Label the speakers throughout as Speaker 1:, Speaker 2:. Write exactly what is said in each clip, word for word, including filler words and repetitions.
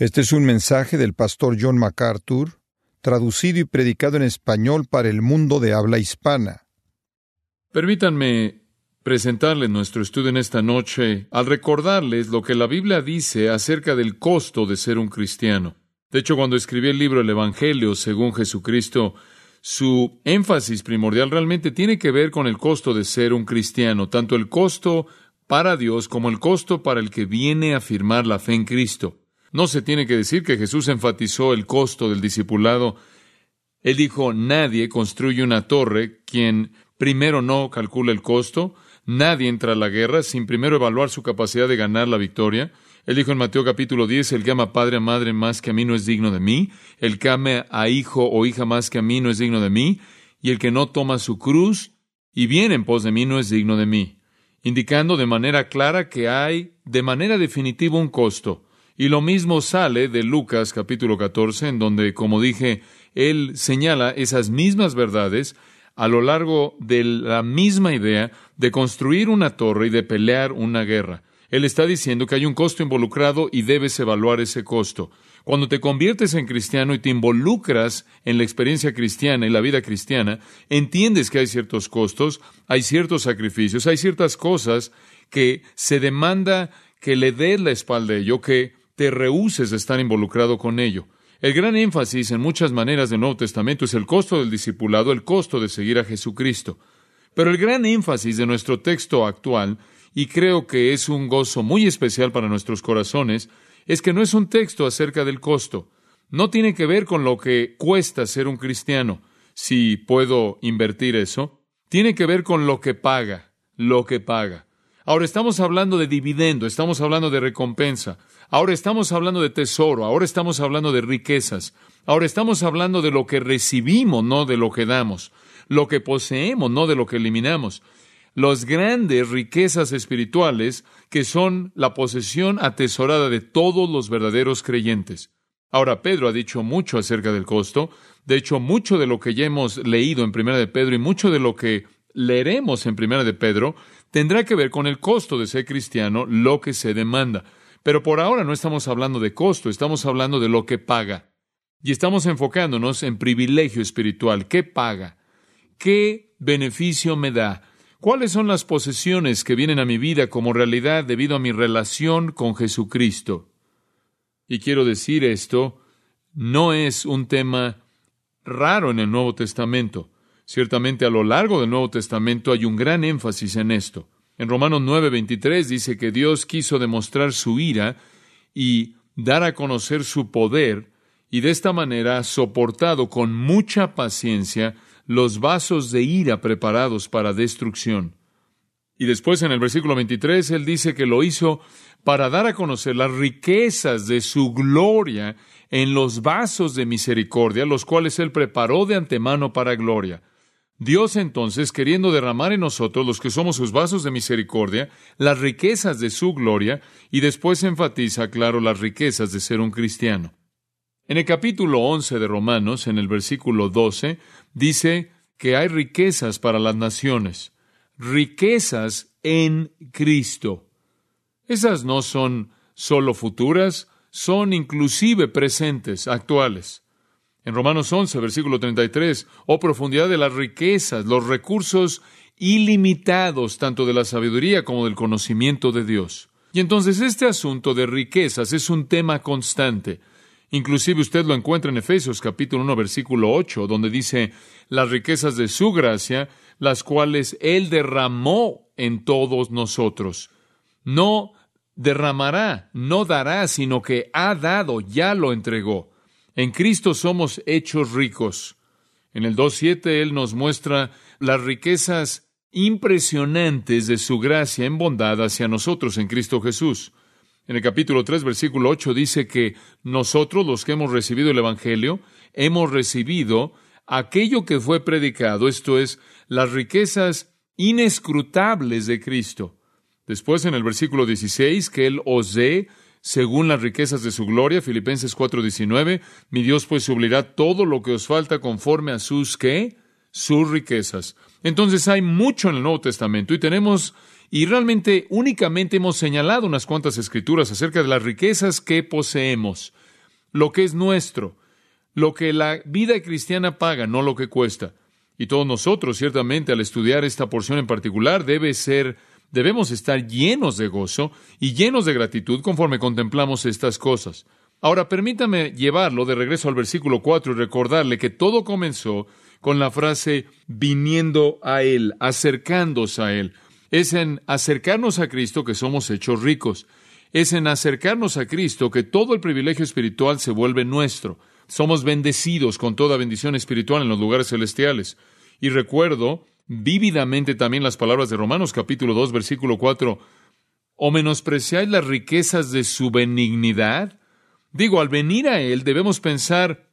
Speaker 1: Este es un mensaje del pastor John MacArthur, traducido y predicado en español para el mundo de habla hispana.
Speaker 2: Permítanme presentarles nuestro estudio en esta noche al recordarles lo que la Biblia dice acerca del costo de ser un cristiano. De hecho, cuando escribí el libro El Evangelio según Jesucristo, su énfasis primordial realmente tiene que ver con el costo de ser un cristiano, tanto el costo para Dios como el costo para el que viene a afirmar la fe en Cristo. No se tiene que decir que Jesús enfatizó el costo del discipulado. Él dijo, nadie construye una torre quien primero no calcula el costo. Nadie entra a la guerra sin primero evaluar su capacidad de ganar la victoria. Él dijo en Mateo capítulo diez, el que ama padre o madre más que a mí no es digno de mí. El que ama a hijo o hija más que a mí no es digno de mí. Y el que no toma su cruz y viene en pos de mí no es digno de mí. Indicando de manera clara que hay de manera definitiva un costo. Y lo mismo sale de Lucas capítulo catorce, en donde, como dije, él señala esas mismas verdades a lo largo de la misma idea de construir una torre y de pelear una guerra. Él está diciendo que hay un costo involucrado y debes evaluar ese costo. Cuando te conviertes en cristiano y te involucras en la experiencia cristiana y la vida cristiana, entiendes que hay ciertos costos, hay ciertos sacrificios, hay ciertas cosas que se demanda que le des la espalda a ello, que te rehúses de estar involucrado con ello. El gran énfasis en muchas maneras del Nuevo Testamento es el costo del discipulado, el costo de seguir a Jesucristo. Pero el gran énfasis de nuestro texto actual, y creo que es un gozo muy especial para nuestros corazones, es que no es un texto acerca del costo. No tiene que ver con lo que cuesta ser un cristiano, si puedo invertir eso. Tiene que ver con lo que paga, lo que paga. Ahora estamos hablando de dividendo, estamos hablando de recompensa. Ahora estamos hablando de tesoro, ahora estamos hablando de riquezas. Ahora estamos hablando de lo que recibimos, no de lo que damos. Lo que poseemos, no de lo que eliminamos. Las grandes riquezas espirituales que son la posesión atesorada de todos los verdaderos creyentes. Ahora, Pedro ha dicho mucho acerca del costo. De hecho, mucho de lo que ya hemos leído en Primera de Pedro y mucho de lo que leeremos en Primera de Pedro tendrá que ver con el costo de ser cristiano, lo que se demanda. Pero por ahora no estamos hablando de costo, estamos hablando de lo que paga. Y estamos enfocándonos en privilegio espiritual. ¿Qué paga? ¿Qué beneficio me da? ¿Cuáles son las posesiones que vienen a mi vida como realidad debido a mi relación con Jesucristo? Y quiero decir esto, no es un tema raro en el Nuevo Testamento. Ciertamente a lo largo del Nuevo Testamento hay un gran énfasis en esto. En Romanos nueve veintitrés dice que Dios quiso demostrar su ira y dar a conocer su poder, y de esta manera ha soportado con mucha paciencia los vasos de ira preparados para destrucción. Y después en el versículo veintitrés, Él dice que lo hizo para dar a conocer las riquezas de su gloria en los vasos de misericordia, los cuales Él preparó de antemano para gloria. Dios entonces, queriendo derramar en nosotros, los que somos sus vasos de misericordia, las riquezas de su gloria, y después enfatiza, claro, las riquezas de ser un cristiano. En el capítulo once de Romanos, en el versículo doce, dice que hay riquezas para las naciones, riquezas en Cristo. Esas no son solo futuras, son inclusive presentes, actuales. En Romanos once, versículo treinta y tres, oh profundidad de las riquezas, los recursos ilimitados, tanto de la sabiduría como del conocimiento de Dios. Y entonces este asunto de riquezas es un tema constante. Inclusive usted lo encuentra en Efesios capítulo uno, versículo ocho, donde dice, las riquezas de su gracia, las cuales Él derramó en todos nosotros. No derramará, no dará, sino que ha dado, ya lo entregó. En Cristo somos hechos ricos. En el dos siete Él nos muestra las riquezas impresionantes de su gracia en bondad hacia nosotros en Cristo Jesús. En el capítulo tres, versículo ocho, dice que nosotros, los que hemos recibido el Evangelio, hemos recibido aquello que fue predicado, esto es, las riquezas inescrutables de Cristo. Después, en el versículo dieciséis, que Él os dé según las riquezas de su gloria, Filipenses cuatro diecinueve, mi Dios pues suplirá todo lo que os falta conforme a sus, ¿qué? Sus riquezas. Entonces hay mucho en el Nuevo Testamento y tenemos, y realmente únicamente hemos señalado unas cuantas escrituras acerca de las riquezas que poseemos. lo que es nuestro, lo que la vida cristiana paga, no lo que cuesta. Y todos nosotros, ciertamente, al estudiar esta porción en particular, debe ser, debemos estar llenos de gozo y llenos de gratitud conforme contemplamos estas cosas. Ahora, permítame llevarlo de regreso al versículo cuatro y recordarle que todo comenzó con la frase viniendo a Él, acercándose a Él. Es en acercarnos a Cristo que somos hechos ricos. Es en acercarnos a Cristo que todo el privilegio espiritual se vuelve nuestro. Somos bendecidos con toda bendición espiritual en los lugares celestiales. Y recuerdo vívidamente también las palabras de Romanos capítulo dos, versículo cuatro. ¿O menospreciáis las riquezas de su benignidad? Digo, al venir a Él debemos pensar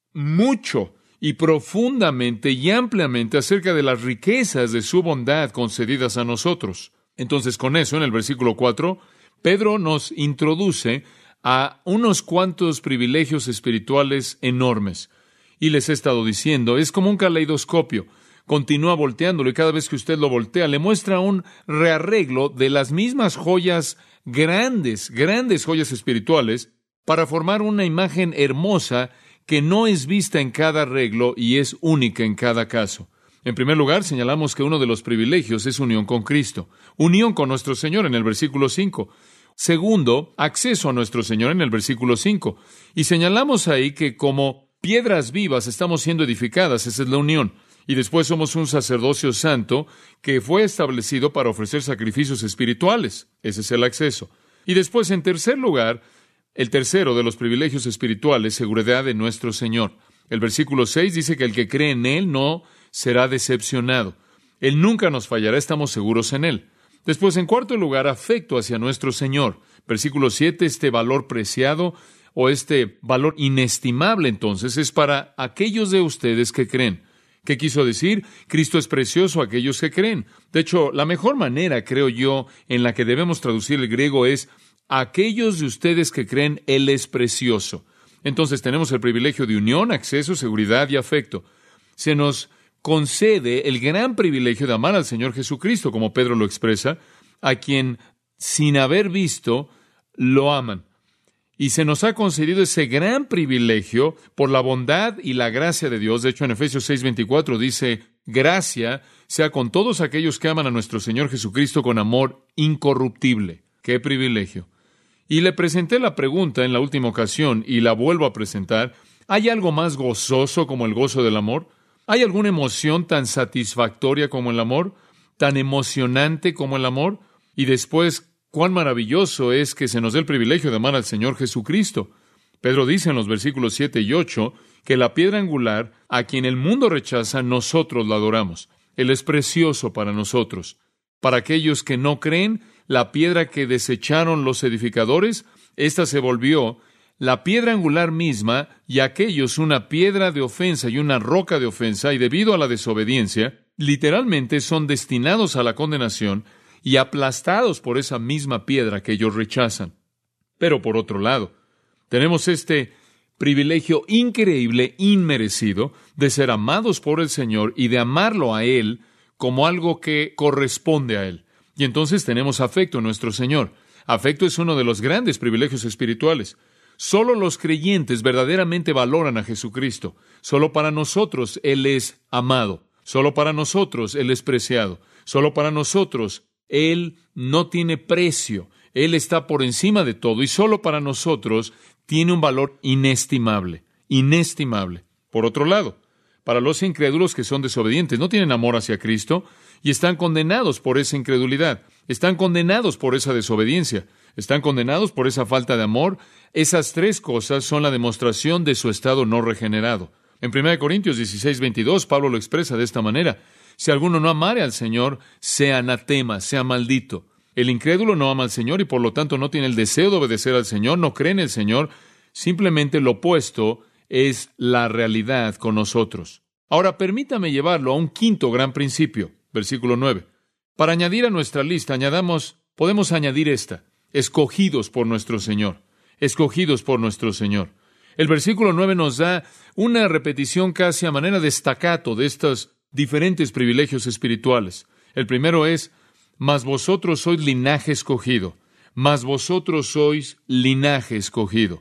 Speaker 2: mucho y profundamente y ampliamente acerca de las riquezas de su bondad concedidas a nosotros. Entonces, con eso, en el versículo cuatro, Pedro nos introduce a unos cuantos privilegios espirituales enormes. Y les he estado diciendo, es como un caleidoscopio. Continúa volteándolo y cada vez que usted lo voltea, le muestra un rearreglo de las mismas joyas grandes, grandes joyas espirituales, para formar una imagen hermosa que no es vista en cada arreglo y es única en cada caso. En primer lugar, señalamos que uno de los privilegios es unión con Cristo, unión con nuestro Señor en el versículo cinco. Segundo, acceso a nuestro Señor en el versículo cinco. Y señalamos ahí que como piedras vivas estamos siendo edificadas, esa es la unión. Y después somos un sacerdocio santo que fue establecido para ofrecer sacrificios espirituales, ese es el acceso. Y después, en tercer lugar, el tercero de los privilegios espirituales, seguridad de nuestro Señor. El versículo seis dice que el que cree en Él no será decepcionado. Él nunca nos fallará, estamos seguros en Él. Después, en cuarto lugar, afecto hacia nuestro Señor. Versículo siete, este valor preciado o este valor inestimable, entonces, es para aquellos de ustedes que creen. ¿Qué quiso decir? Cristo es precioso a aquellos que creen. De hecho, la mejor manera, creo yo, en la que debemos traducir el griego es aquellos de ustedes que creen, Él es precioso. Entonces tenemos el privilegio de unión, acceso, seguridad y afecto. Se nos concede el gran privilegio de amar al Señor Jesucristo, como Pedro lo expresa, a quien, sin haber visto, lo aman. Y se nos ha concedido ese gran privilegio por la bondad y la gracia de Dios. De hecho, en Efesios seis veinticuatro dice, gracia sea con todos aquellos que aman a nuestro Señor Jesucristo con amor incorruptible. ¡Qué privilegio! Y le presenté la pregunta en la última ocasión y la vuelvo a presentar. ¿Hay algo más gozoso como el gozo del amor? ¿Hay alguna emoción tan satisfactoria como el amor? ¿Tan emocionante como el amor? Y después, cuán maravilloso es que se nos dé el privilegio de amar al Señor Jesucristo. Pedro dice en los versículos siete y ocho que la piedra angular, a quien el mundo rechaza, nosotros la adoramos. Él es precioso para nosotros. Para aquellos que no creen, la piedra que desecharon los edificadores, esta se volvió la piedra angular misma, y aquellos una piedra de ofensa y una roca de ofensa, y debido a la desobediencia, literalmente son destinados a la condenación y aplastados por esa misma piedra que ellos rechazan. Pero por otro lado, tenemos este privilegio increíble, inmerecido, de ser amados por el Señor y de amarlo a Él como algo que corresponde a Él. Y entonces tenemos afecto en nuestro Señor. Afecto es uno de los grandes privilegios espirituales. Solo los creyentes verdaderamente valoran a Jesucristo. Solo para nosotros Él es amado. Solo para nosotros Él es preciado. Solo para nosotros Él no tiene precio. Él está por encima de todo y solo para nosotros tiene un valor inestimable. Inestimable. Por otro lado, para los incrédulos que son desobedientes, no tienen amor hacia Cristo y están condenados por esa incredulidad. Están condenados por esa desobediencia. Están condenados por esa falta de amor. Esas tres cosas son la demostración de su estado no regenerado. En primera Corintios dieciséis veintidós, Pablo lo expresa de esta manera. Si alguno no amare al Señor, sea anatema, sea maldito. El incrédulo no ama al Señor y por lo tanto no tiene el deseo de obedecer al Señor, no cree en el Señor. Simplemente lo opuesto es la realidad con nosotros. Ahora, permítame llevarlo a un quinto gran principio, versículo nueve. Para añadir a nuestra lista, añadamos, podemos añadir esta, escogidos por nuestro Señor, escogidos por nuestro Señor. El versículo nueve nos da una repetición casi a manera de staccato de estos diferentes privilegios espirituales. El primero es, mas vosotros sois linaje escogido, mas vosotros sois linaje escogido.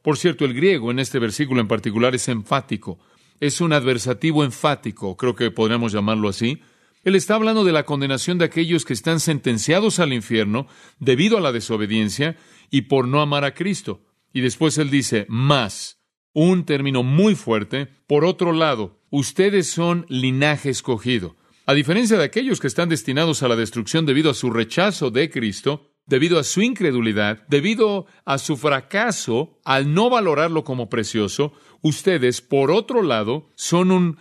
Speaker 2: Por cierto, el griego en este versículo en particular es enfático. Es un adversativo enfático, creo que podríamos llamarlo así. Él está hablando de la condenación de aquellos que están sentenciados al infierno debido a la desobediencia y por no amar a Cristo. Y después él dice, más, un término muy fuerte. Por otro lado, ustedes son linaje escogido. A diferencia de aquellos que están destinados a la destrucción debido a su rechazo de Cristo, debido a su incredulidad, debido a su fracaso al no valorarlo como precioso, ustedes, por otro lado, son un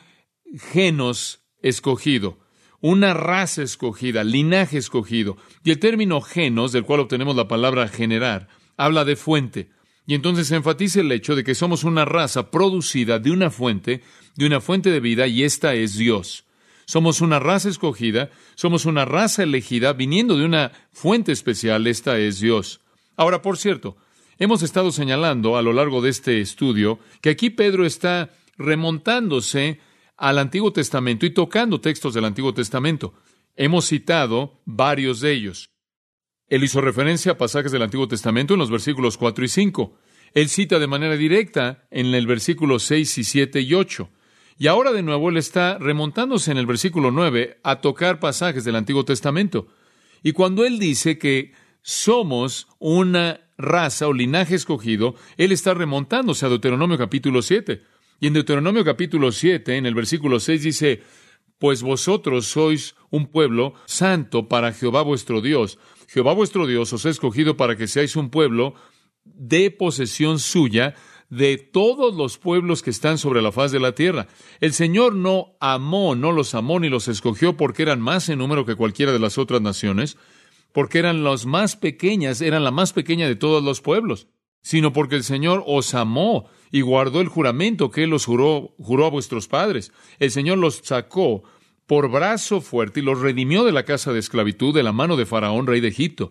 Speaker 2: genos escogido, una raza escogida, linaje escogido. Y el término genos, del cual obtenemos la palabra generar, habla de fuente. Y entonces se enfatiza el hecho de que somos una raza producida de una fuente, de una fuente de vida, y esta es Dios. Somos una raza escogida, somos una raza elegida, viniendo de una fuente especial, esta es Dios. Ahora, por cierto, hemos estado señalando a lo largo de este estudio que aquí Pedro está remontándose al Antiguo Testamento y tocando textos del Antiguo Testamento. Hemos citado varios de ellos. Él hizo referencia a pasajes del Antiguo Testamento en los versículos cuatro y cinco. Él cita de manera directa en el versículo seis y siete y ocho. Y ahora de nuevo él está remontándose en el versículo nueve a tocar pasajes del Antiguo Testamento. Y cuando él dice que somos una raza o linaje escogido, él está remontándose a Deuteronomio capítulo siete. Y en Deuteronomio capítulo siete, en el versículo seis dice, pues vosotros sois un pueblo santo para Jehová vuestro Dios. Jehová vuestro Dios os ha escogido para que seáis un pueblo de posesión suya de todos los pueblos que están sobre la faz de la tierra. El Señor no amó, no los amó ni los escogió porque eran más en número que cualquiera de las otras naciones, porque eran las más pequeñas, eran la más pequeña de todos los pueblos, sino porque el Señor os amó y guardó el juramento que Él os juró, juró a vuestros padres. El Señor los sacó por brazo fuerte y los redimió de la casa de esclavitud, de la mano de Faraón, rey de Egipto.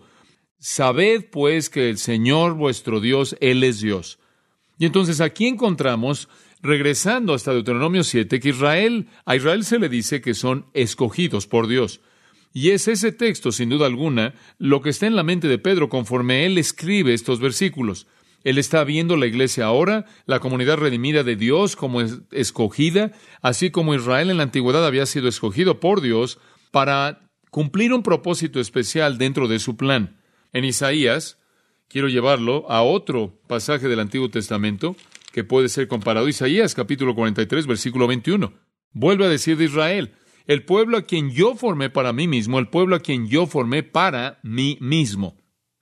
Speaker 2: Sabed, pues, que el Señor vuestro Dios, Él es Dios. Y entonces aquí encontramos, regresando hasta Deuteronomio siete, que Israel, a Israel se le dice que son escogidos por Dios. Y es ese texto, sin duda alguna, lo que está en la mente de Pedro conforme él escribe estos versículos. Él está viendo la iglesia ahora, la comunidad redimida de Dios como es escogida, así como Israel en la antigüedad había sido escogido por Dios para cumplir un propósito especial dentro de su plan. En Isaías, quiero llevarlo a otro pasaje del Antiguo Testamento que puede ser comparado. Isaías capítulo cuarenta y tres, versículo veintiuno. Vuelve a decir de Israel, el pueblo a quien yo formé para mí mismo, el pueblo a quien yo formé para mí mismo.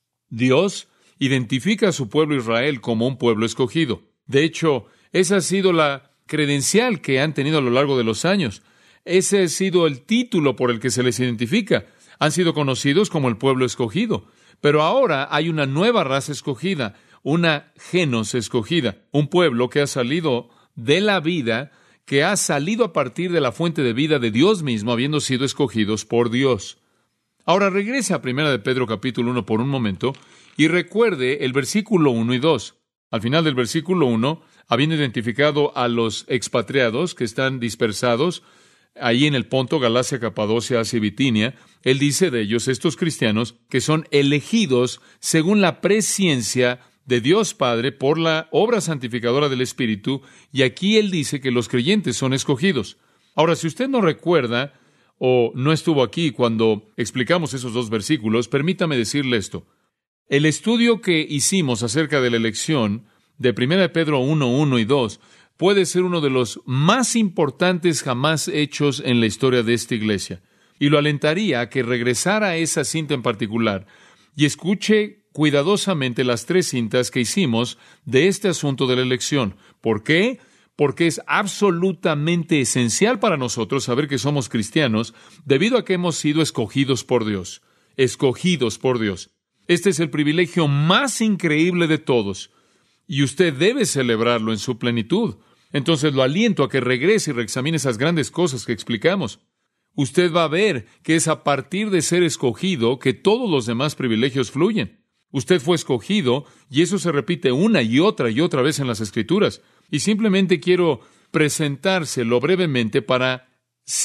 Speaker 2: Dios identifica a su pueblo Israel como un pueblo escogido. De hecho, esa ha sido la credencial que han tenido a lo largo de los años. Ese ha sido el título por el que se les identifica. Han sido conocidos como el pueblo escogido. Pero ahora hay una nueva raza escogida, una genos escogida, un pueblo que ha salido de la vida, que ha salido a partir de la fuente de vida de Dios mismo, habiendo sido escogidos por Dios. Ahora regrese a Primera de Pedro capítulo uno por un momento y recuerde el versículo uno y dos. Al final del versículo uno, habiendo identificado a los expatriados que están dispersados ahí en el Ponto, Galacia, Capadocia, Asia y Bitinia, él dice de ellos, estos cristianos, que son elegidos según la presciencia de Dios Padre por la obra santificadora del Espíritu, y aquí él dice que los creyentes son escogidos. Ahora, si usted no recuerda o no estuvo aquí cuando explicamos esos dos versículos, permítame decirle esto. El estudio que hicimos acerca de la elección de Primera de Pedro uno, uno y dos puede ser uno de los más importantes jamás hechos en la historia de esta iglesia. Y lo alentaría a que regresara a esa cinta en particular y escuche cuidadosamente las tres cintas que hicimos de este asunto de la elección. ¿Por qué? Porque es absolutamente esencial para nosotros saber que somos cristianos debido a que hemos sido escogidos por Dios. Escogidos por Dios. Este es el privilegio más increíble de todos. Y usted debe celebrarlo en su plenitud. Entonces lo aliento a que regrese y reexamine esas grandes cosas que explicamos. Usted va a ver que es a partir de ser escogido que todos los demás privilegios fluyen. Usted fue escogido y eso se repite una y otra y otra vez en las Escrituras. Y simplemente quiero presentárselo brevemente para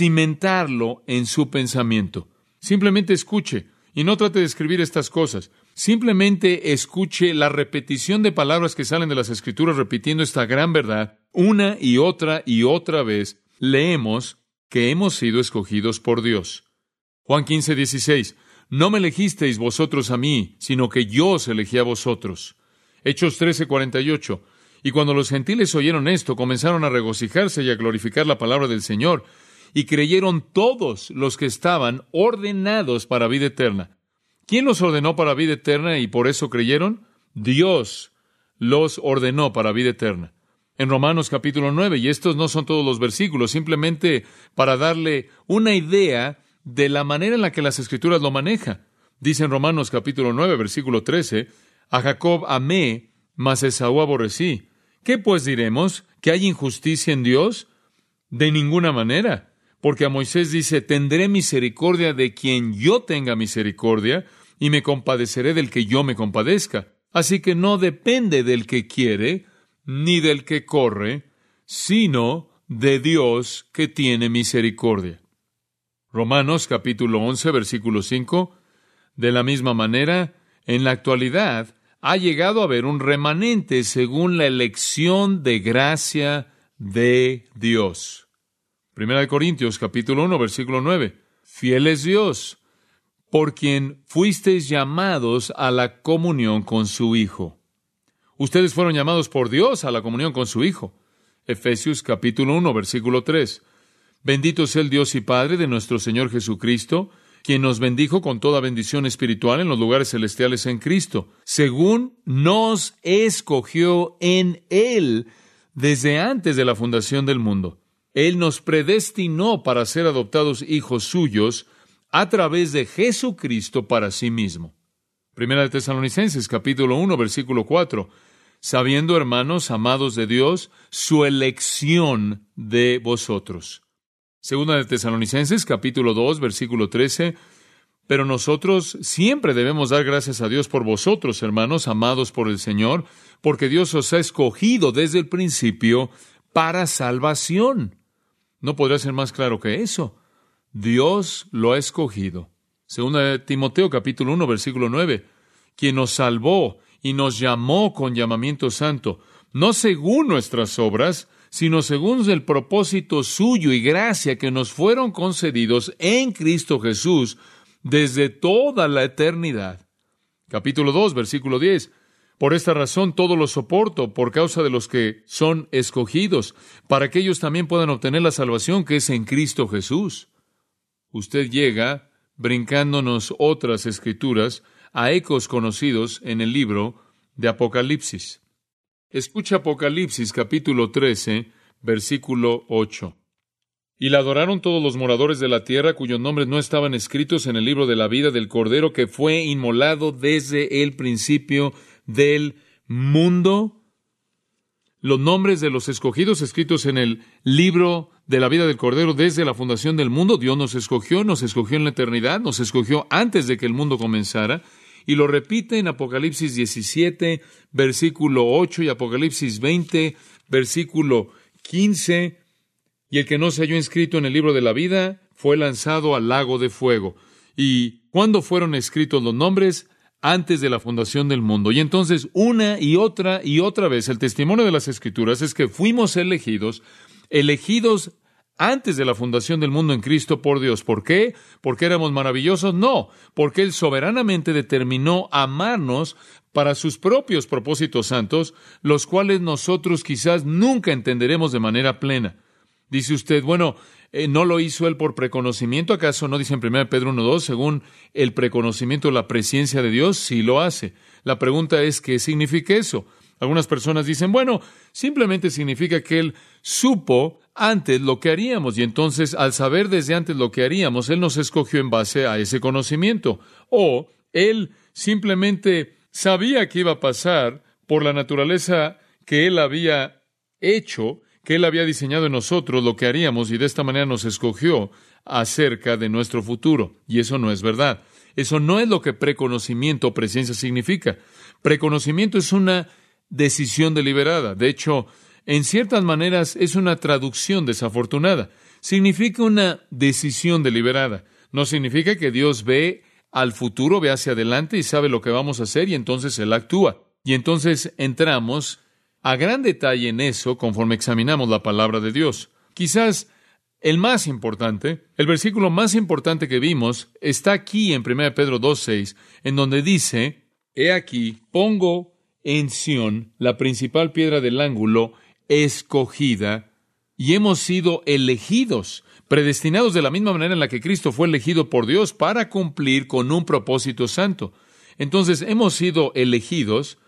Speaker 2: cimentarlo en su pensamiento. Simplemente escuche y no trate de escribir estas cosas. Simplemente escuche la repetición de palabras que salen de las Escrituras repitiendo esta gran verdad. Una y otra y otra vez leemos que hemos sido escogidos por Dios. Juan quince, dieciséis. No me elegisteis vosotros a mí, sino que yo os elegí a vosotros. Hechos trece, cuarenta y ocho. Y cuando los gentiles oyeron esto, comenzaron a regocijarse y a glorificar la palabra del Señor, y creyeron todos los que estaban ordenados para vida eterna. ¿Quién los ordenó para vida eterna y por eso creyeron? Dios los ordenó para vida eterna. En Romanos capítulo nueve, y estos no son todos los versículos, simplemente para darle una idea de la manera en la que las Escrituras lo maneja. Dice en Romanos capítulo nueve, versículo trece, a Jacob amé, mas Esaú aborrecí. ¿Qué pues diremos? ¿Que hay injusticia en Dios? De ninguna manera. Porque a Moisés dice, tendré misericordia de quien yo tenga misericordia, y me compadeceré del que yo me compadezca. Así que no depende del que quiere, ni del que corre, sino de Dios que tiene misericordia. Romanos capítulo once, versículo cinco. De la misma manera, en la actualidad, ha llegado a haber un remanente según la elección de gracia de Dios. Primera de Corintios, capítulo uno, versículo nueve. Fiel es Dios, por quien fuisteis llamados a la comunión con su Hijo. Ustedes fueron llamados por Dios a la comunión con su Hijo. Efesios, capítulo uno, versículo tres. Bendito sea el Dios y Padre de nuestro Señor Jesucristo, quien nos bendijo con toda bendición espiritual en los lugares celestiales en Cristo, según nos escogió en Él desde antes de la fundación del mundo. Él nos predestinó para ser adoptados hijos suyos a través de Jesucristo para sí mismo. Primera de Tesalonicenses, capítulo uno, versículo cuatro. Sabiendo, hermanos, amados de Dios, su elección de vosotros. Segunda de Tesalonicenses, capítulo dos, versículo trece. Pero nosotros siempre debemos dar gracias a Dios por vosotros, hermanos, amados por el Señor, porque Dios os ha escogido desde el principio para salvación. No podría ser más claro que eso. Dios lo ha escogido. Segunda de Timoteo, capítulo uno, versículo nueve. Quien nos salvó y nos llamó con llamamiento santo, no según nuestras obras, sino según el propósito suyo y gracia que nos fueron concedidos en Cristo Jesús desde toda la eternidad. Capítulo dos, versículo diez. Por esta razón todo lo soporto, por causa de los que son escogidos, para que ellos también puedan obtener la salvación que es en Cristo Jesús. Usted llega, brincándonos otras escrituras, a ecos conocidos en el libro de Apocalipsis. Escucha Apocalipsis capítulo trece, versículo ocho. Y la adoraron todos los moradores de la tierra, cuyos nombres no estaban escritos en el libro de la vida del Cordero, que fue inmolado desde el principio del mundo. Los nombres de los escogidos escritos en el libro de la vida del Cordero desde la fundación del mundo. Dios nos escogió, nos escogió en la eternidad, nos escogió antes de que el mundo comenzara. Y lo repite en Apocalipsis diecisiete, versículo ocho, y Apocalipsis veinte, versículo quince. Y el que no se halló inscrito en el libro de la vida fue lanzado al lago de fuego. ¿Y cuándo fueron escritos los nombres? Antes de la fundación del mundo. Y entonces, una y otra y otra vez, el testimonio de las Escrituras es que fuimos elegidos, elegidos antes de la fundación del mundo en Cristo por Dios. ¿Por qué? ¿Porque éramos maravillosos? No, porque Él soberanamente determinó amarnos para sus propios propósitos santos, los cuales nosotros quizás nunca entenderemos de manera plena. Dice usted, bueno, eh, ¿no lo hizo Él por preconocimiento? ¿Acaso no dice en primera de Pedro uno dos, según el preconocimiento, la presciencia de Dios? Sí lo hace. La pregunta es, ¿qué significa eso? Algunas personas dicen, bueno, simplemente significa que Él supo antes lo que haríamos, y entonces, al saber desde antes lo que haríamos, Él nos escogió en base a ese conocimiento. O Él simplemente sabía que iba a pasar por la naturaleza que Él había hecho, que Él había diseñado en nosotros lo que haríamos, y de esta manera nos escogió acerca de nuestro futuro. Y eso no es verdad. Eso no es lo que preconocimiento o presciencia significa. Preconocimiento es una decisión deliberada. De hecho, en ciertas maneras es una traducción desafortunada. Significa una decisión deliberada. No significa que Dios ve al futuro, ve hacia adelante y sabe lo que vamos a hacer, y entonces Él actúa. Y entonces entramos a gran detalle en eso conforme examinamos la palabra de Dios. Quizás el más importante, el versículo más importante que vimos, está aquí en primera Pedro dos seis, en donde dice: He aquí, pongo en Sión la principal piedra del ángulo, escogida, y hemos sido elegidos, predestinados de la misma manera en la que Cristo fue elegido por Dios para cumplir con un propósito santo. Entonces, hemos sido elegidos,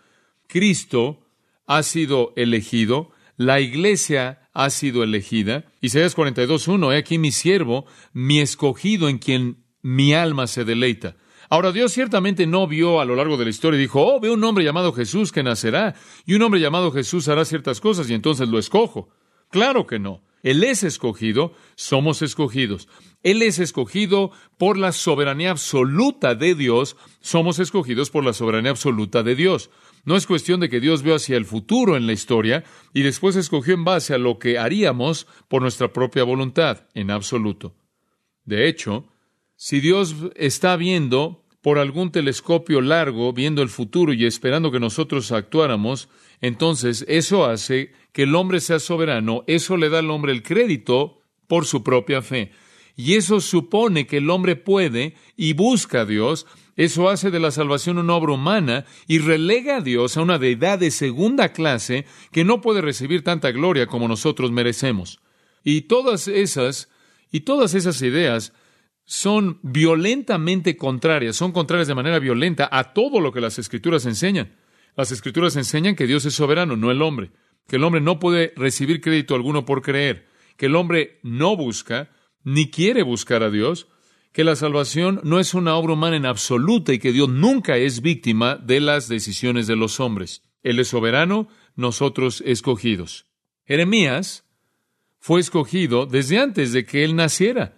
Speaker 2: Cristo ha sido elegido, la iglesia ha sido elegida. Isaías cuarenta y dos uno, he aquí mi siervo, mi escogido, en quien mi alma se deleita. Ahora, Dios ciertamente no vio a lo largo de la historia y dijo: oh, veo un hombre llamado Jesús que nacerá, y un hombre llamado Jesús hará ciertas cosas, y entonces lo escojo. Claro que no. Él es escogido, somos escogidos. Él es escogido por la soberanía absoluta de Dios, somos escogidos por la soberanía absoluta de Dios. No es cuestión de que Dios vio hacia el futuro en la historia y después escogió en base a lo que haríamos por nuestra propia voluntad, en absoluto. De hecho, si Dios está viendo por algún telescopio largo, viendo el futuro y esperando que nosotros actuáramos, entonces eso hace que el hombre sea soberano, eso le da al hombre el crédito por su propia fe. Y eso supone que el hombre puede y busca a Dios. Eso hace de la salvación una obra humana y relega a Dios a una deidad de segunda clase que no puede recibir tanta gloria como nosotros merecemos. Y todas esas, y todas esas ideas son violentamente contrarias, son contrarias de manera violenta a todo lo que las Escrituras enseñan. Las Escrituras enseñan que Dios es soberano, no el hombre, que el hombre no puede recibir crédito alguno por creer, que el hombre no busca ni quiere buscar a Dios, que la salvación no es una obra humana en absoluta y que Dios nunca es víctima de las decisiones de los hombres. Él es soberano, nosotros escogidos. Jeremías fue escogido desde antes de que él naciera,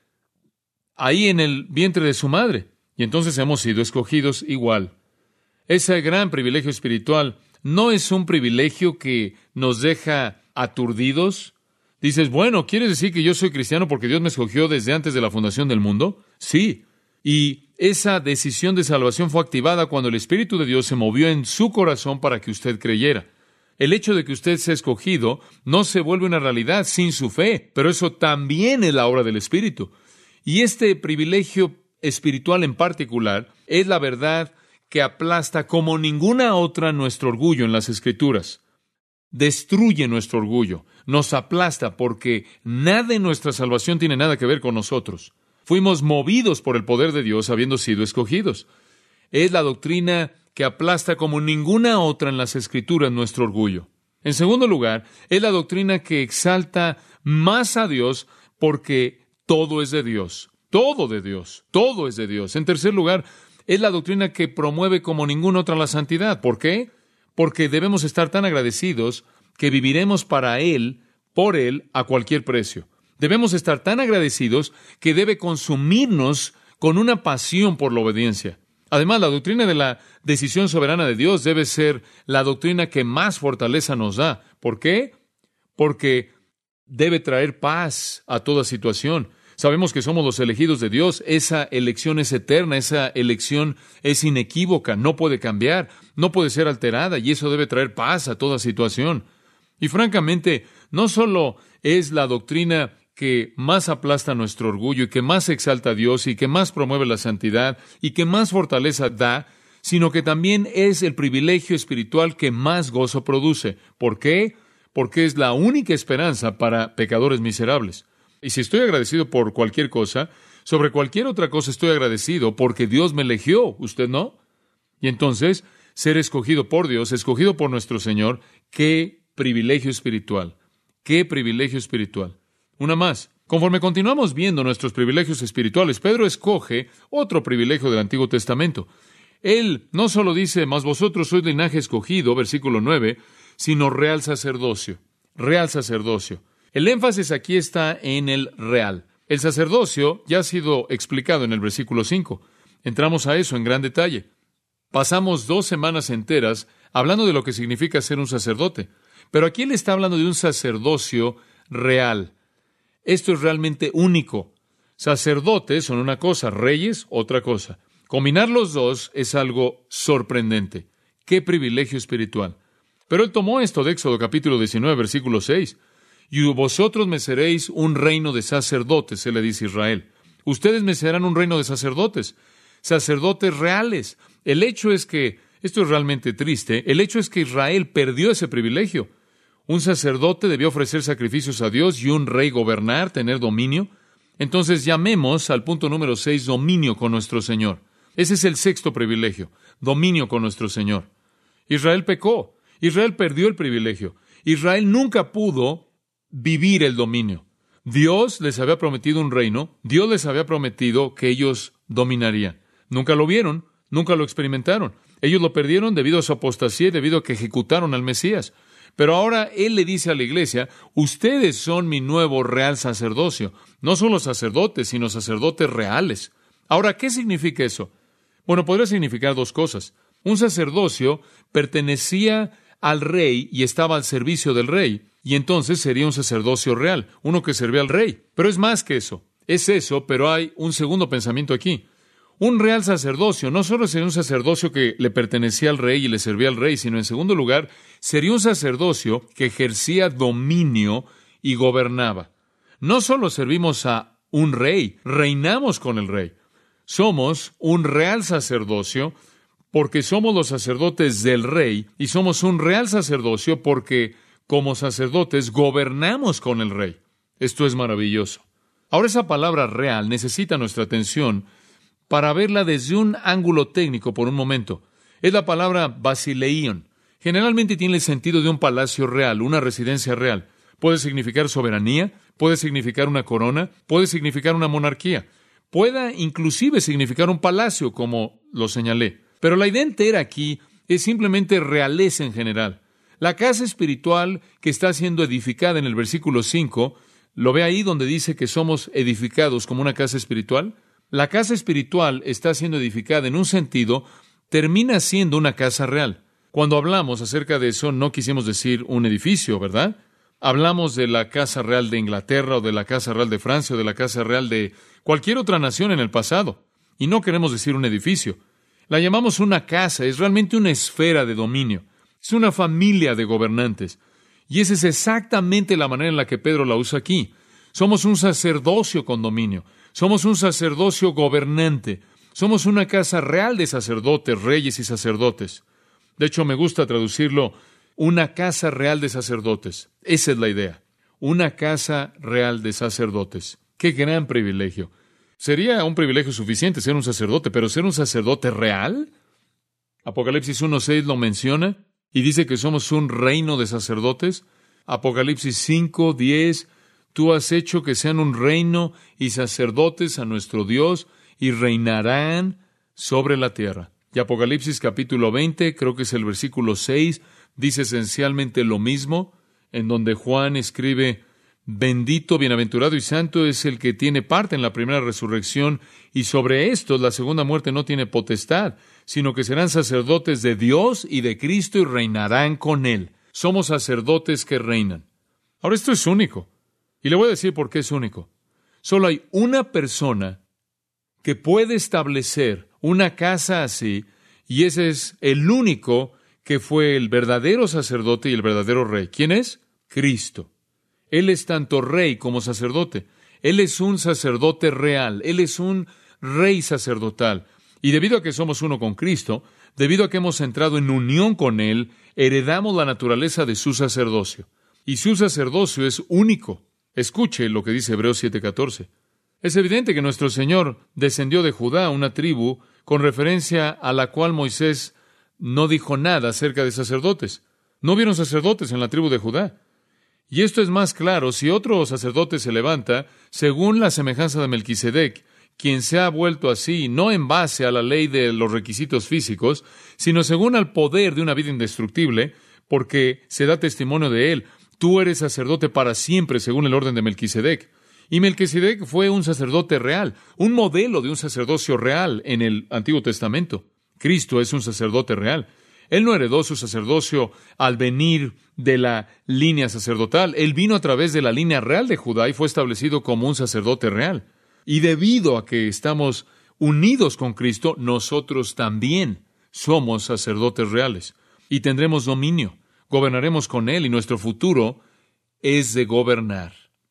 Speaker 2: ahí en el vientre de su madre, y entonces hemos sido escogidos igual. Ese gran privilegio espiritual no es un privilegio que nos deja aturdidos. Dices, bueno, ¿quieres decir que yo soy cristiano porque Dios me escogió desde antes de la fundación del mundo? Sí. Y esa decisión de salvación fue activada cuando el Espíritu de Dios se movió en su corazón para que usted creyera. El hecho de que usted sea escogido no se vuelve una realidad sin su fe, pero eso también es la obra del Espíritu. Y este privilegio espiritual en particular es la verdad que aplasta como ninguna otra nuestro orgullo en las Escrituras. Destruye nuestro orgullo, nos aplasta porque nada en nuestra salvación tiene nada que ver con nosotros. Fuimos movidos por el poder de Dios habiendo sido escogidos. Es la doctrina que aplasta como ninguna otra en las Escrituras nuestro orgullo. En segundo lugar, es la doctrina que exalta más a Dios porque todo es de Dios, todo de Dios, todo es de Dios. En tercer lugar, es la doctrina que promueve como ninguna otra la santidad. ¿Por qué? Porque debemos estar tan agradecidos que viviremos para Él, por Él, a cualquier precio. Debemos estar tan agradecidos que debe consumirnos con una pasión por la obediencia. Además, la doctrina de la decisión soberana de Dios debe ser la doctrina que más fortaleza nos da. ¿Por qué? Porque debe traer paz a toda situación. Sabemos que somos los elegidos de Dios. Esa elección es eterna, esa elección es inequívoca, no puede cambiar, no puede ser alterada, y eso debe traer paz a toda situación. Y francamente, no solo es la doctrina que más aplasta nuestro orgullo y que más exalta a Dios y que más promueve la santidad y que más fortaleza da, sino que también es el privilegio espiritual que más gozo produce. ¿Por qué? Porque es la única esperanza para pecadores miserables. Y si estoy agradecido por cualquier cosa, sobre cualquier otra cosa estoy agradecido porque Dios me eligió, ¿usted no? Y entonces, ser escogido por Dios, escogido por nuestro Señor, qué privilegio espiritual, qué privilegio espiritual. Una más, conforme continuamos viendo nuestros privilegios espirituales, Pedro escoge otro privilegio del Antiguo Testamento. Él no solo dice, mas vosotros sois linaje escogido, versículo nueve, sino real sacerdocio, real sacerdocio. El énfasis aquí está en el real. El sacerdocio ya ha sido explicado en el versículo cinco. Entramos a eso en gran detalle. Pasamos dos semanas enteras hablando de lo que significa ser un sacerdote. Pero aquí él está hablando de un sacerdocio real. Esto es realmente único. Sacerdotes son una cosa, reyes otra cosa. Combinar los dos es algo sorprendente. ¡Qué privilegio espiritual! Pero él tomó esto de Éxodo capítulo diecinueve, versículo seis. Y vosotros me seréis un reino de sacerdotes, él le dice a Israel. Ustedes me serán un reino de sacerdotes, sacerdotes reales. El hecho es que, esto es realmente triste, el hecho es que Israel perdió ese privilegio. Un sacerdote debió ofrecer sacrificios a Dios y un rey gobernar, tener dominio. Entonces llamemos al punto número seis, dominio con nuestro Señor. Ese es el sexto privilegio, dominio con nuestro Señor. Israel pecó, Israel perdió el privilegio. Israel nunca pudo vivir el dominio. Dios les había prometido un reino, Dios les había prometido que ellos dominarían. Nunca lo vieron, nunca lo experimentaron. Ellos lo perdieron debido a su apostasía y debido a que ejecutaron al Mesías. Pero ahora Él le dice a la iglesia, ustedes son mi nuevo real sacerdocio. No solo sacerdotes, sino sacerdotes reales. Ahora, ¿qué significa eso? Bueno, podría significar dos cosas. Un sacerdocio pertenecía al rey y estaba al servicio del rey, y entonces sería un sacerdocio real, uno que servía al rey. Pero es más que eso. Es eso, pero hay un segundo pensamiento aquí. Un real sacerdocio no solo sería un sacerdocio que le pertenecía al rey y le servía al rey, sino en segundo lugar, sería un sacerdocio que ejercía dominio y gobernaba. No solo servimos a un rey, reinamos con el rey. Somos un real sacerdocio porque somos los sacerdotes del rey y somos un real sacerdocio porque como sacerdotes gobernamos con el rey. Esto es maravilloso. Ahora esa palabra real necesita nuestra atención para verla desde un ángulo técnico por un momento. Es la palabra basileion. Generalmente tiene el sentido de un palacio real, una residencia real. Puede significar soberanía, puede significar una corona, puede significar una monarquía. Pueda inclusive significar un palacio, como lo señalé. Pero la idea entera aquí es simplemente realeza en general. La casa espiritual que está siendo edificada en el versículo cinco, ¿lo ve ahí donde dice que somos edificados como una casa espiritual? La casa espiritual está siendo edificada en un sentido, termina siendo una casa real. Cuando hablamos acerca de eso, no quisimos decir un edificio, ¿verdad? Hablamos de la Casa Real de Inglaterra o de la Casa Real de Francia o de la Casa Real de cualquier otra nación en el pasado. Y no queremos decir un edificio. La llamamos una casa, es realmente una esfera de dominio. Es una familia de gobernantes. Y esa es exactamente la manera en la que Pedro la usa aquí. Somos un sacerdocio con dominio. Somos un sacerdocio gobernante. Somos una casa real de sacerdotes, reyes y sacerdotes. De hecho, me gusta traducirlo una casa real de sacerdotes. Esa es la idea. Una casa real de sacerdotes. ¡Qué gran privilegio! Sería un privilegio suficiente ser un sacerdote, pero ¿ser un sacerdote real? Apocalipsis uno seis lo menciona y dice que somos un reino de sacerdotes. Apocalipsis cinco diez, tú has hecho que sean un reino y sacerdotes a nuestro Dios y reinarán sobre la tierra. Y Apocalipsis capítulo veinte, creo que es el versículo seis, dice esencialmente lo mismo, en donde Juan escribe, bendito, bienaventurado y santo es el que tiene parte en la primera resurrección, y sobre estos la segunda muerte no tiene potestad, sino que serán sacerdotes de Dios y de Cristo y reinarán con Él. Somos sacerdotes que reinan. Ahora, esto es único, y le voy a decir por qué es único. Solo hay una persona que puede establecer una casa así, y ese es el único que fue el verdadero sacerdote y el verdadero rey. ¿Quién es? Cristo. Él es tanto rey como sacerdote. Él es un sacerdote real. Él es un rey sacerdotal. Y debido a que somos uno con Cristo, debido a que hemos entrado en unión con Él, heredamos la naturaleza de su sacerdocio. Y su sacerdocio es único. Escuche lo que dice Hebreos siete catorce. Es evidente que nuestro Señor descendió de Judá, una tribu con referencia a la cual Moisés no dijo nada acerca de sacerdotes. No hubieron sacerdotes en la tribu de Judá. Y esto es más claro si otro sacerdote se levanta según la semejanza de Melquisedec, quien se ha vuelto así, no en base a la ley de los requisitos físicos, sino según al poder de una vida indestructible, porque se da testimonio de él. Tú eres sacerdote para siempre según el orden de Melquisedec. Y Melquisedec fue un sacerdote real, un modelo de un sacerdocio real en el Antiguo Testamento. Cristo es un sacerdote real. Él no heredó su sacerdocio al venir de la línea sacerdotal. Él vino a través de la línea real de Judá y fue establecido como un sacerdote real. Y debido a que estamos unidos con Cristo, nosotros también somos sacerdotes reales y tendremos dominio. Gobernaremos con Él y nuestro futuro es de gobernar.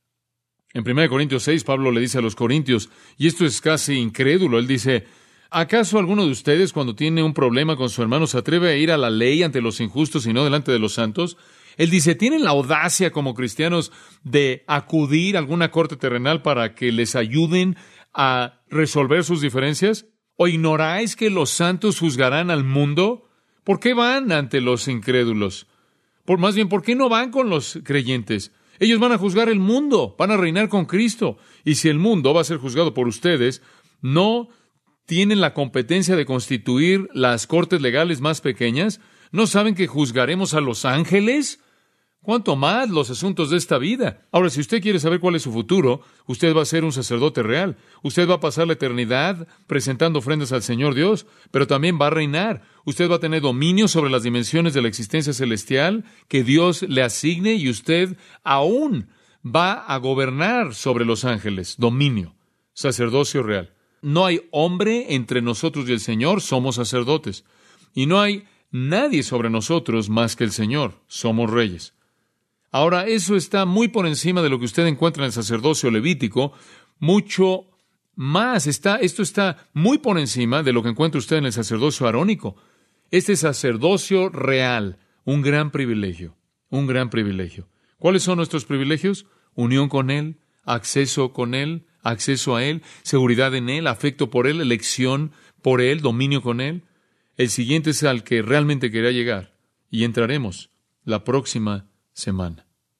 Speaker 2: En primera Corintios seis, Pablo le dice a los corintios, y esto es casi incrédulo, él dice, ¿acaso alguno de ustedes cuando tiene un problema con su hermano se atreve a ir a la ley ante los injustos y no delante de los santos? Él dice, ¿tienen la audacia como cristianos de acudir a alguna corte terrenal para que les ayuden a resolver sus diferencias? ¿O ignoráis que los santos juzgarán al mundo? ¿Por qué van ante los incrédulos? Por, más bien, ¿por qué no van con los creyentes? Ellos van a juzgar el mundo, van a reinar con Cristo. Y si el mundo va a ser juzgado por ustedes, ¿no tienen la competencia de constituir las cortes legales más pequeñas? ¿No saben que juzgaremos a los ángeles? ¿Cuánto más los asuntos de esta vida? Ahora, si usted quiere saber cuál es su futuro, usted va a ser un sacerdote real. Usted va a pasar la eternidad presentando ofrendas al Señor Dios, pero también va a reinar. Usted va a tener dominio sobre las dimensiones de la existencia celestial que Dios le asigne y usted aún va a gobernar sobre los ángeles. Dominio, sacerdocio real. No hay hombre entre nosotros y el Señor, somos sacerdotes. Y no hay nadie sobre nosotros más que el Señor, somos reyes. Ahora, eso está muy por encima de lo que usted encuentra en el sacerdocio levítico, mucho más. Está, esto está muy por encima de lo que encuentra usted en el sacerdocio arónico. Este sacerdocio real, un gran privilegio, un gran privilegio. ¿Cuáles son nuestros privilegios? Unión con Él, acceso con Él, acceso a Él, seguridad en Él, afecto por Él, elección por Él, dominio con Él. El siguiente es al que realmente quería llegar, y entraremos la próxima semana.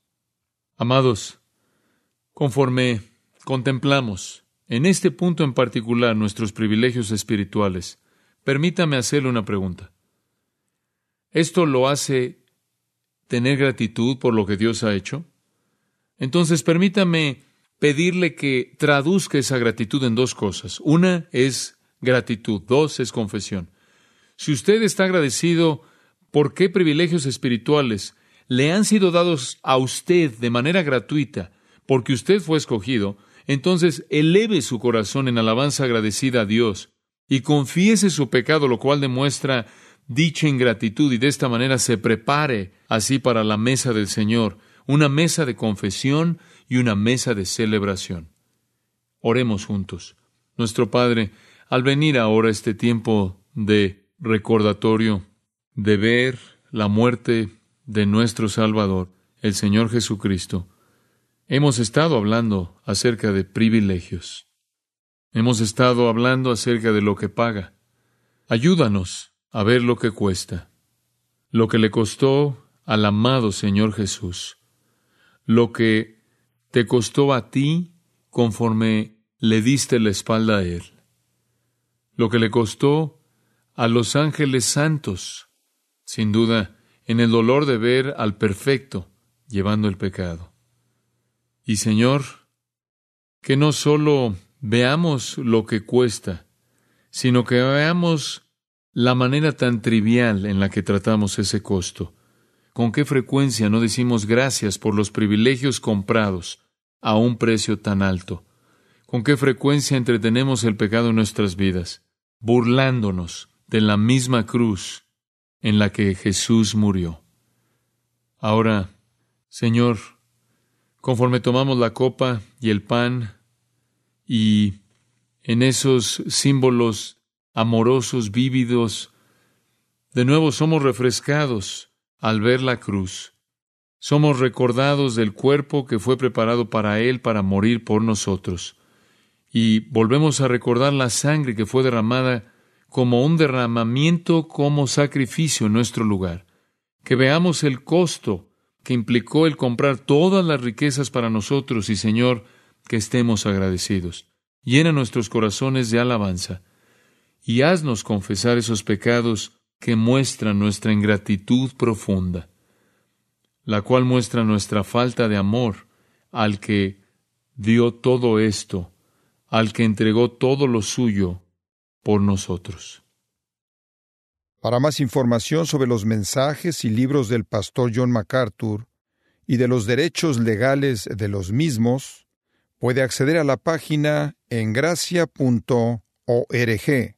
Speaker 2: Amados, conforme contemplamos en este punto en particular nuestros privilegios espirituales, permítame hacerle una pregunta. ¿Esto lo hace tener gratitud por lo que Dios ha hecho? Entonces, permítame pedirle que traduzca esa gratitud en dos cosas. Una es gratitud, dos es confesión. Si usted está agradecido por qué privilegios espirituales le han sido dados a usted de manera gratuita porque usted fue escogido, entonces eleve su corazón en alabanza agradecida a Dios y confiese su pecado, lo cual demuestra dicha ingratitud, y de esta manera se prepare así para la mesa del Señor, una mesa de confesión y una mesa de celebración. Oremos juntos. Nuestro Padre, al venir ahora este tiempo de recordatorio, de ver la muerte de nuestro Salvador, el Señor Jesucristo, hemos estado hablando acerca de privilegios. Hemos estado hablando acerca de lo que paga. Ayúdanos a ver lo que cuesta, lo que le costó al amado Señor Jesús, lo que te costó a ti conforme le diste la espalda a Él, lo que le costó a los ángeles santos, sin duda, en el dolor de ver al perfecto llevando el pecado. Y Señor, que no solo veamos lo que cuesta, sino que veamos la manera tan trivial en la que tratamos ese costo. ¿Con qué frecuencia no decimos gracias por los privilegios comprados a un precio tan alto? ¿Con qué frecuencia entretenemos el pecado en nuestras vidas, burlándonos de la misma cruz en la que Jesús murió? Ahora, Señor, conforme tomamos la copa y el pan, y en esos símbolos amorosos, vívidos, de nuevo somos refrescados al ver la cruz. Somos recordados del cuerpo que fue preparado para Él para morir por nosotros. Y volvemos a recordar la sangre que fue derramada como un derramamiento, como sacrificio en nuestro lugar. Que veamos el costo que implicó el comprar todas las riquezas para nosotros y, Señor, que estemos agradecidos. Llena nuestros corazones de alabanza y haznos confesar esos pecados que muestran nuestra ingratitud profunda, la cual muestra nuestra falta de amor al que dio todo esto, al que entregó todo lo suyo por nosotros.
Speaker 1: Para más información sobre los mensajes y libros del pastor John MacArthur y de los derechos legales de los mismos, puede acceder a la página en gracia punto O R G.